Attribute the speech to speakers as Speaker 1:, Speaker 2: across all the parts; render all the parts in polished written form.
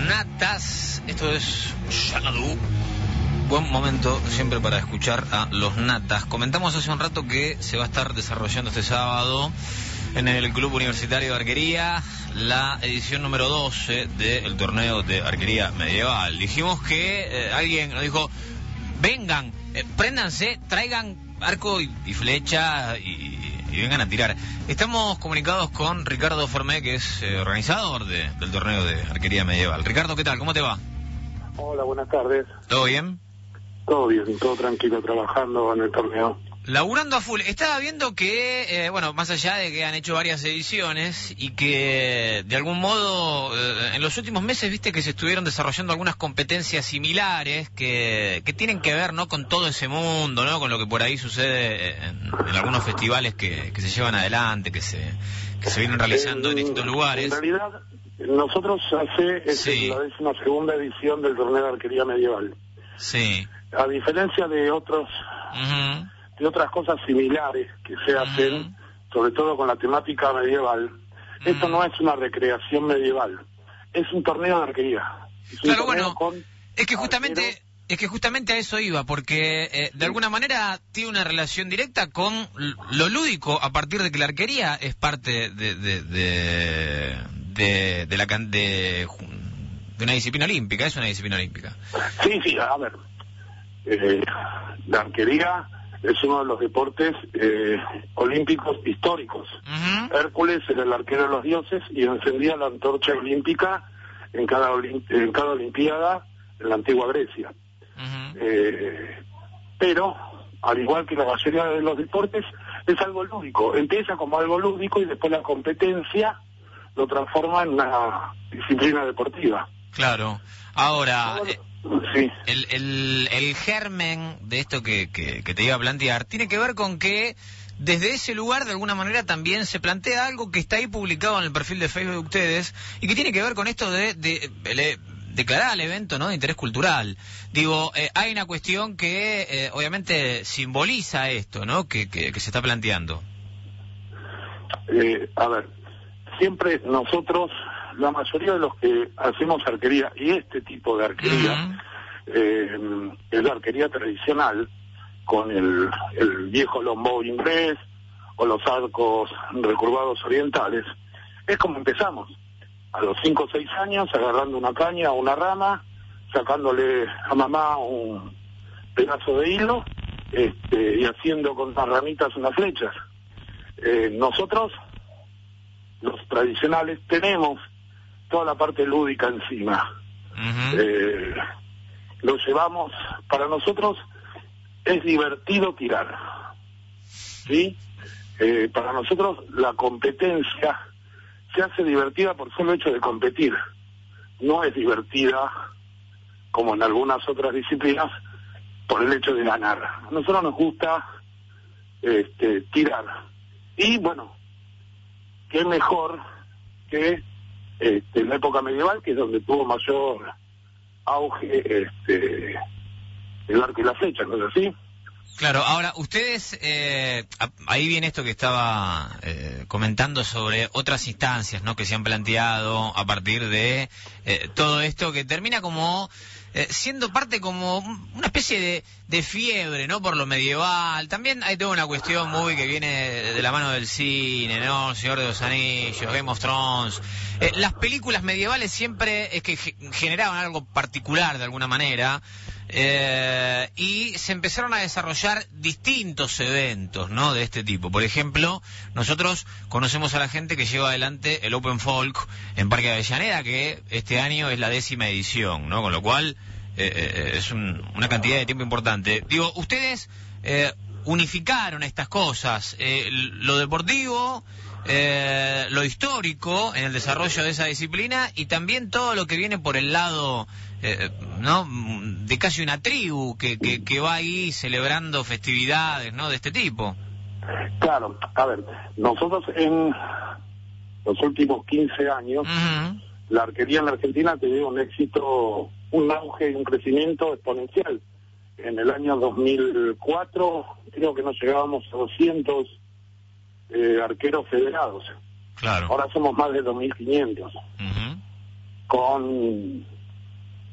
Speaker 1: Natas. Esto es Xanadu. Buen momento siempre para escuchar a los Natas. Comentamos hace un rato que se va a estar desarrollando este sábado en el Club Universitario de Arquería la edición número 12 del torneo de arquería medieval. Dijimos que alguien nos dijo: vengan, préndanse, traigan arco y flecha y vengan a tirar. Estamos comunicados con Ricardo Formé, que es organizador del torneo de arquería medieval. Ricardo, ¿qué tal? ¿Cómo te va?
Speaker 2: Hola, buenas tardes.
Speaker 1: ¿Todo bien?
Speaker 2: Todo bien, todo tranquilo, trabajando en el torneo.
Speaker 1: Laburando a full. Estaba viendo que, más allá de que han hecho varias ediciones y que de algún modo en los últimos meses viste que se estuvieron desarrollando algunas competencias similares que tienen que ver, ¿no?, con todo ese mundo, ¿no?, con lo que por ahí sucede en algunos festivales que se llevan adelante, que se vienen realizando en distintos lugares.
Speaker 2: En realidad, nosotros es
Speaker 1: Sí.
Speaker 2: la 12ª edición del torneo de arquería medieval.
Speaker 1: Sí.
Speaker 2: A diferencia de otros...
Speaker 1: Uh-huh.
Speaker 2: de otras cosas similares que se hacen, sobre todo con la temática medieval, esto no es una recreación medieval, es un torneo de arquería. Es un
Speaker 1: Claro,
Speaker 2: torneo
Speaker 1: bueno, es que justamente a eso iba, porque de alguna manera tiene una relación directa con lo lúdico, a partir de que la arquería es parte de una disciplina olímpica, es una disciplina olímpica.
Speaker 2: Sí, a ver, la arquería es uno de los deportes olímpicos históricos.
Speaker 1: Uh-huh.
Speaker 2: Hércules era el arquero de los dioses y encendía la antorcha olímpica en cada olimpiada en la antigua Grecia.
Speaker 1: Uh-huh.
Speaker 2: Pero, al igual que la mayoría de los deportes, es algo lúdico. Empieza como algo lúdico y después la competencia lo transforma en una disciplina deportiva.
Speaker 1: Claro. Ahora...
Speaker 2: Sí.
Speaker 1: El germen de esto que te iba a plantear tiene que ver con que desde ese lugar de alguna manera también se plantea algo que está ahí publicado en el perfil de Facebook de ustedes y que tiene que ver con esto de declarar al evento, ¿no?, de interés cultural. Digo, hay una cuestión que obviamente simboliza esto, ¿no?, que se está planteando.
Speaker 2: A ver, siempre nosotros, la mayoría de los que hacemos arquería, y este tipo de arquería, es la arquería tradicional, con el viejo longbow inglés, o los arcos recurvados orientales, es como empezamos, a los 5 o 6 años, agarrando una caña o una rama, sacándole a mamá un pedazo de hilo, y haciendo con las ramitas unas flechas. Nosotros, los tradicionales, tenemos toda la parte lúdica encima.
Speaker 1: Uh-huh.
Speaker 2: Lo llevamos, para nosotros es divertido tirar, ¿sí? Para nosotros la competencia se hace divertida por solo hecho de competir, no es divertida como en algunas otras disciplinas por el hecho de ganar. A nosotros nos gusta tirar, y bueno, qué mejor que en la época medieval, que es donde tuvo mayor auge el arco y la flecha, ¿no es así?
Speaker 1: Claro, ahora, ustedes, ahí viene esto que estaba comentando sobre otras instancias, ¿no?, que se han planteado a partir de todo esto, que termina como siendo parte como una especie de fiebre, ¿no?, por lo medieval. También hay toda una cuestión muy que viene de la mano del cine, ¿no?, El Señor de los Anillos, Game of Thrones. Las películas medievales siempre es que generaban algo particular de alguna manera. Y se empezaron a desarrollar distintos eventos, ¿no?, de este tipo. Por ejemplo, nosotros conocemos a la gente que lleva adelante el Open Folk en Parque Avellaneda, que este año es la 10ª edición, ¿no?, con lo cual es una cantidad de tiempo importante. Digo, ustedes unificaron estas cosas, lo deportivo, lo histórico en el desarrollo de esa disciplina, y también todo lo que viene por el lado ¿no?, de casi una tribu que va ahí celebrando festividades, ¿no?, de este tipo.
Speaker 2: Claro, a ver, nosotros en los últimos 15 años,
Speaker 1: Uh-huh.
Speaker 2: la arquería en la Argentina tuvo un éxito, un auge y un crecimiento exponencial. En el año 2004 creo que nos llegábamos a 200 arqueros federados.
Speaker 1: Claro.
Speaker 2: Ahora somos más de 2.500.
Speaker 1: Uh-huh.
Speaker 2: Con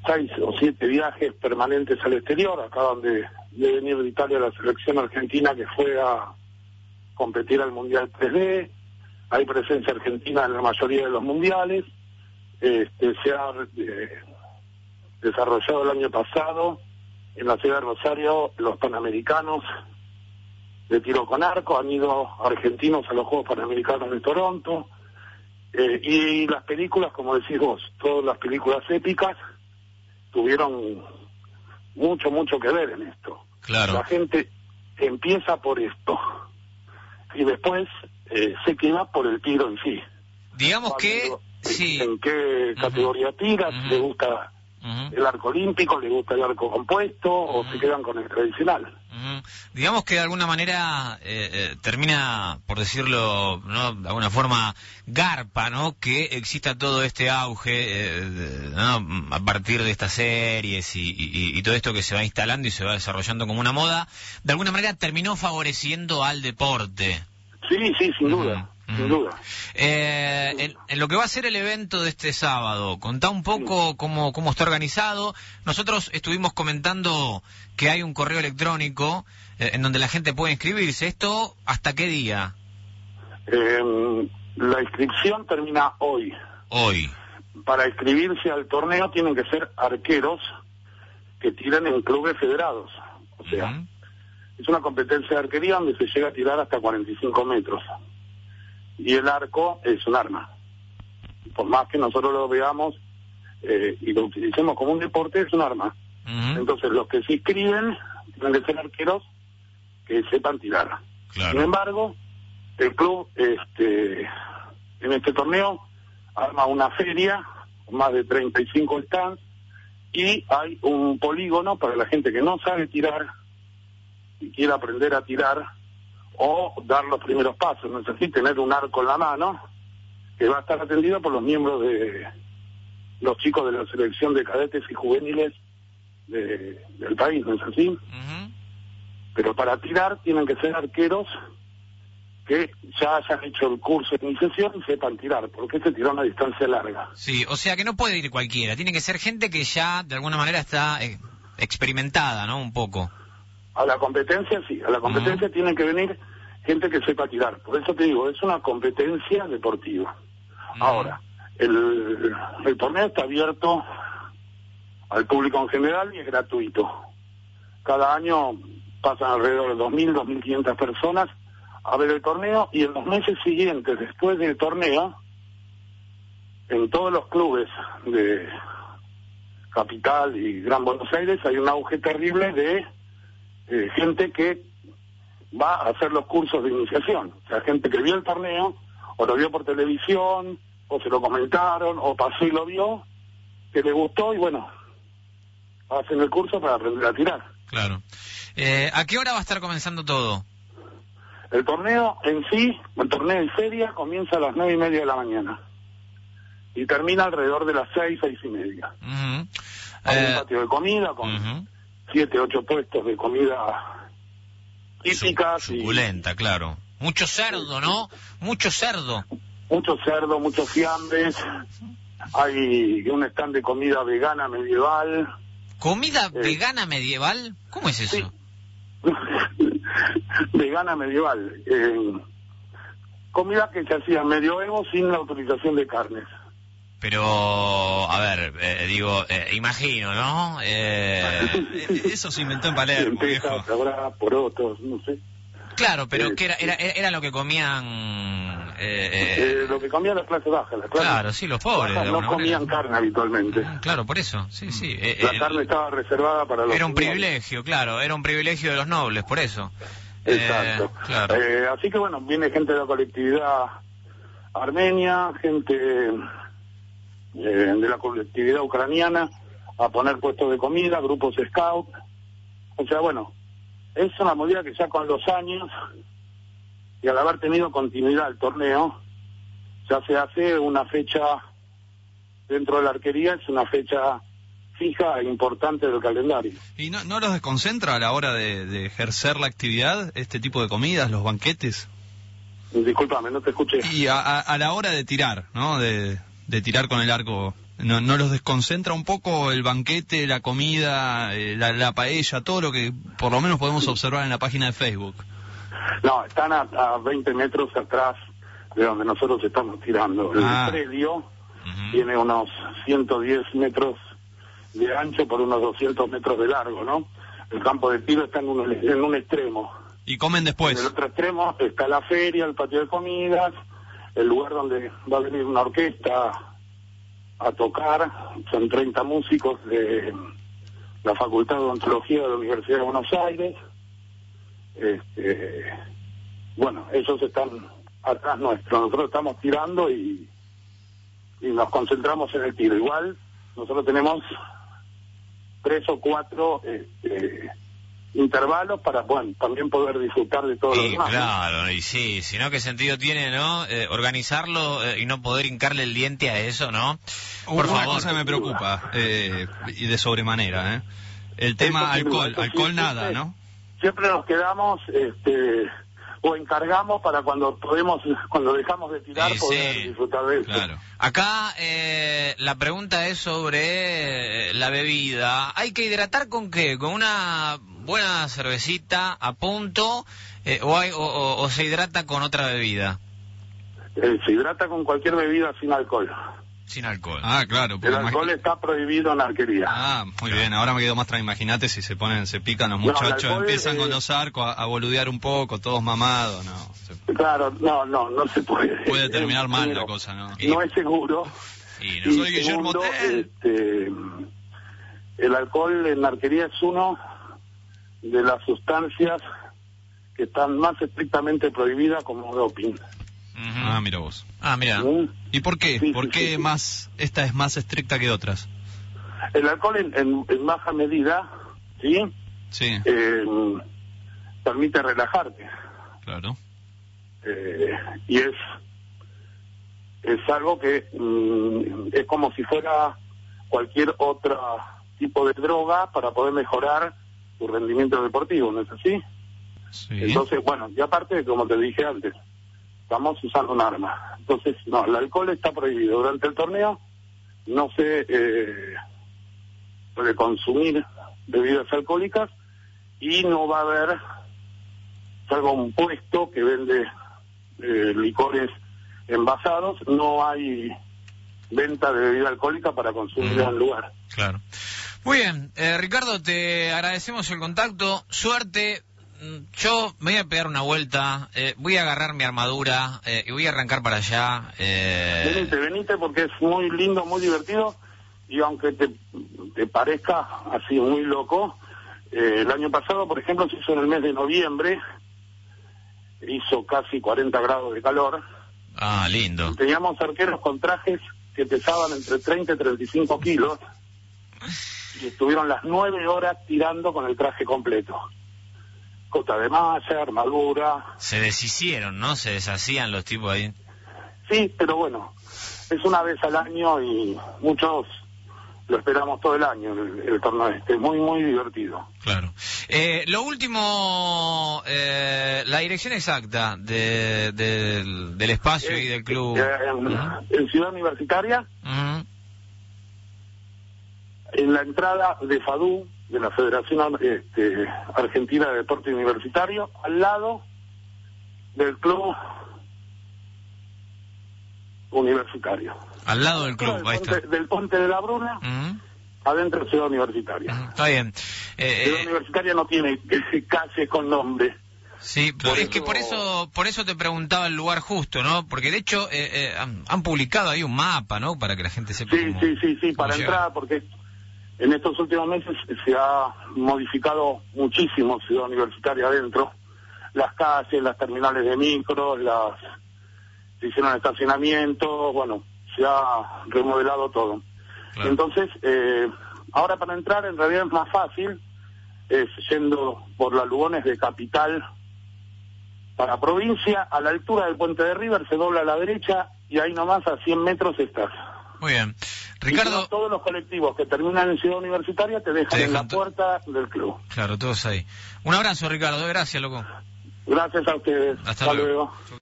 Speaker 2: 6 o 7 viajes permanentes al exterior. Acaban de venir de Italia la selección argentina que fue a competir al Mundial 3D. Hay presencia argentina en la mayoría de los mundiales. Se ha desarrollado el año pasado en la ciudad de Rosario los Panamericanos de tiro con arco. Han ido argentinos a los Juegos Panamericanos de Toronto. Y las películas, como decís vos, todas las películas épicas tuvieron mucho que ver en esto.
Speaker 1: Claro.
Speaker 2: La gente empieza por esto y después se queda por el tiro en sí.
Speaker 1: Digamos que sí.
Speaker 2: ¿En qué categoría tira? Si le gusta el arco olímpico, le gusta el arco compuesto, o se quedan con el tradicional.
Speaker 1: Digamos que de alguna manera termina, por decirlo, ¿no?, de alguna forma garpa, ¿no?, que exista todo este auge, ¿no?, a partir de estas series y todo esto que se va instalando y se va desarrollando como una moda, de alguna manera terminó favoreciendo al deporte.
Speaker 2: Sí, sin duda. Sin duda.
Speaker 1: En lo que va a ser el evento de este sábado, contá un poco cómo está organizado. Nosotros estuvimos comentando que hay un correo electrónico en donde la gente puede inscribirse. ¿Esto hasta qué día?
Speaker 2: La inscripción termina hoy.
Speaker 1: Hoy.
Speaker 2: Para inscribirse al torneo tienen que ser arqueros que tiran en clubes federados. O sea, es una competencia de arquería donde se llega a tirar hasta 45 metros. Y el arco es un arma. Por más que nosotros lo veamos y lo utilicemos como un deporte, es un arma. Entonces los que se inscriben tienen que ser arqueros que sepan tirar.
Speaker 1: Claro.
Speaker 2: Sin embargo, el club en este torneo arma una feria con más de 35 stands y hay un polígono para la gente que no sabe tirar y quiere aprender a tirar o dar los primeros pasos. No es así, tener un arco en la mano que va a estar atendido por los miembros de los chicos de la selección de cadetes y juveniles del país, ¿no es así? Pero para tirar tienen que ser arqueros que ya hayan hecho el curso de iniciación y sepan tirar, porque se tira a una distancia larga.
Speaker 1: Sí, o sea que no puede ir cualquiera, tiene que ser gente que ya de alguna manera está experimentada, ¿no? Un poco.
Speaker 2: A la competencia sí, a la competencia tienen que venir gente que sepa tirar. Por eso te digo, es una competencia deportiva. Ahora, el torneo está abierto al público en general y es gratuito. Cada año pasan alrededor de 2.000, 2.500 personas a ver el torneo, y en los meses siguientes, después del torneo, en todos los clubes de Capital y Gran Buenos Aires hay un auge terrible de gente que va a hacer los cursos de iniciación. O sea, gente que vio el torneo, o lo vio por televisión, o se lo comentaron, o pasó y lo vio, que le gustó, y bueno, hacen el curso para aprender a tirar.
Speaker 1: Claro. ¿A qué hora va a estar comenzando todo?
Speaker 2: El torneo en sí, el torneo en feria, comienza a las 9:30 de la mañana. Y termina alrededor de las 6:30. Hay un patio de comida con 7, 8 puestos de comida típica.
Speaker 1: Suculenta, claro. Mucho cerdo, ¿no? Mucho cerdo.
Speaker 2: Mucho cerdo, muchos fiambres. Hay un stand de comida vegana medieval.
Speaker 1: ¿Comida vegana medieval? ¿Cómo es eso?
Speaker 2: Sí. Vegana medieval. Comida que se hacía en medioevo sin la utilización de carnes.
Speaker 1: Pero, a ver, imagino, ¿no? Eso se inventó en Palermo, viejo.
Speaker 2: Porotos, no sé.
Speaker 1: Claro, pero que era lo que comían...
Speaker 2: lo que comían las clases bajas.
Speaker 1: Claro, sí, los pobres.
Speaker 2: No comían carne habitualmente.
Speaker 1: Claro, por eso, sí.
Speaker 2: La carne estaba reservada para los...
Speaker 1: Era un privilegio, claro, era un privilegio de los nobles, por eso.
Speaker 2: Exacto.
Speaker 1: Claro.
Speaker 2: Así que bueno, viene gente de la colectividad armenia, gente de la colectividad ucraniana a poner puestos de comida, grupos scout. O sea, bueno, es una movida que ya con los años y al haber tenido continuidad el torneo, ya se hace una fecha dentro de la arquería, es una fecha fija e importante del calendario.
Speaker 3: ¿Y no los desconcentra a la hora de ejercer la actividad, este tipo de comidas, los banquetes?
Speaker 2: Discúlpame, no te escuché.
Speaker 3: Y a la hora de tirar, ¿no? De tirar con el arco ¿No los desconcentra un poco el banquete, la comida, la paella, todo lo que por lo menos podemos observar en la página de Facebook?
Speaker 2: No, están a 20 metros atrás de donde nosotros estamos tirando. El predio tiene unos 110 metros de ancho por unos 200 metros de largo, ¿no? El campo de tiro está en un extremo.
Speaker 3: ¿Y comen después?
Speaker 2: En el otro extremo está la feria, el patio de comidas, el lugar donde va a venir una orquesta a tocar. Son 30 músicos de la Facultad de Odontología de la Universidad de Buenos Aires. Bueno, ellos están atrás nuestro. Nosotros estamos tirando y nos concentramos en el tiro. Igual, nosotros tenemos 3 o 4 intervalos para, bueno, también poder disfrutar de todo lo demás.
Speaker 1: Claro, y sí, si no, ¿qué sentido tiene, no? Organizarlo y no poder hincarle el diente a eso, ¿no?
Speaker 3: Por favor. Una cosa me preocupa, y de sobremanera, el tema alcohol, nada,
Speaker 2: siempre,
Speaker 3: ¿no?
Speaker 2: Siempre nos quedamos, o encargamos para cuando dejamos de tirar, poder disfrutar de eso.
Speaker 1: Claro. Acá la pregunta es sobre la bebida. ¿Hay que hidratar con qué? ¿Con una buena cervecita a punto o se hidrata con otra bebida?
Speaker 2: Se hidrata con cualquier bebida sin alcohol.
Speaker 1: Sin alcohol.
Speaker 3: Ah, claro.
Speaker 2: El alcohol está prohibido en la arquería.
Speaker 3: Ah, muy bien. Ahora me quedo más tranquilo. Imagínate si se pican los muchachos, empiezan con los arcos a boludear un poco, todos mamados, ¿no?
Speaker 2: Claro, no se puede.
Speaker 3: Puede terminar mal la cosa, ¿no?
Speaker 2: No es seguro.
Speaker 3: Y no soy Guillermo Tell.
Speaker 2: El alcohol en la arquería es uno de las sustancias que están más estrictamente prohibidas como doping.
Speaker 3: Ah, mira vos.
Speaker 1: Ah, mira.
Speaker 3: ¿Y por qué?
Speaker 2: Sí,
Speaker 3: ¿Por qué esta es más estricta que otras?
Speaker 2: El alcohol en baja medida, ¿sí?
Speaker 3: Sí.
Speaker 2: Permite relajarte.
Speaker 3: Claro.
Speaker 2: Y es algo que es como si fuera cualquier otro tipo de droga para poder mejorar tu rendimiento deportivo, ¿no es así?
Speaker 3: Sí.
Speaker 2: Entonces, bueno, y aparte, como te dije antes, estamos usando un arma. Entonces, no, el alcohol está prohibido. Durante el torneo no se puede consumir bebidas alcohólicas y no va a haber, salvo un puesto que vende licores envasados, no hay venta de bebida alcohólica para consumir en el lugar.
Speaker 1: Claro. Muy bien, Ricardo, te agradecemos el contacto. Suerte. Yo me voy a pegar una vuelta, voy a agarrar mi armadura y voy a arrancar para allá.
Speaker 2: Venite porque es muy lindo, muy divertido, y aunque te parezca así muy loco, el año pasado, por ejemplo, se hizo en el mes de noviembre, hizo casi 40 grados de calor.
Speaker 1: Ah, lindo.
Speaker 2: Teníamos arqueros con trajes que pesaban entre 30 y 35 kilos y estuvieron las 9 horas tirando con el traje completo. Cota de malla, armadura.
Speaker 1: Se deshicieron, ¿no? Se deshacían los tipos ahí.
Speaker 2: Sí, pero bueno, es una vez al año y muchos lo esperamos todo el año, el torneo muy, muy divertido.
Speaker 1: Claro. Lo último, la dirección exacta del espacio y del club.
Speaker 2: En Ciudad Universitaria, en la entrada de FADU, de la Federación Argentina de Deporte Universitario, al lado del club universitario.
Speaker 1: Al lado del club, ahí está.
Speaker 2: Del Ponte de la Bruna, adentro de Ciudad Universitaria.
Speaker 1: Está bien.
Speaker 2: Ciudad Universitaria no tiene calle con nombre.
Speaker 1: Sí, es que por eso te preguntaba el lugar justo, ¿no? Porque de hecho han publicado ahí un mapa, ¿no? Para que la gente sepa
Speaker 2: Sí, para entrar, porque en estos últimos meses se ha modificado muchísimo Ciudad Universitaria adentro. Las calles, las terminales de micro, se hicieron estacionamientos, bueno, se ha remodelado todo. Claro. Entonces, ahora para entrar en realidad es más fácil, es yendo por las Lugones de Capital para provincia, a la altura del Puente de River, se dobla a la derecha y ahí nomás a 100 metros estás.
Speaker 1: Muy bien. Ricardo,
Speaker 2: todos los colectivos que terminan en Ciudad Universitaria te dejan en la puerta del club.
Speaker 1: Claro, todos ahí. Un abrazo, Ricardo. Gracias, loco.
Speaker 2: Gracias a ustedes.
Speaker 1: Hasta luego.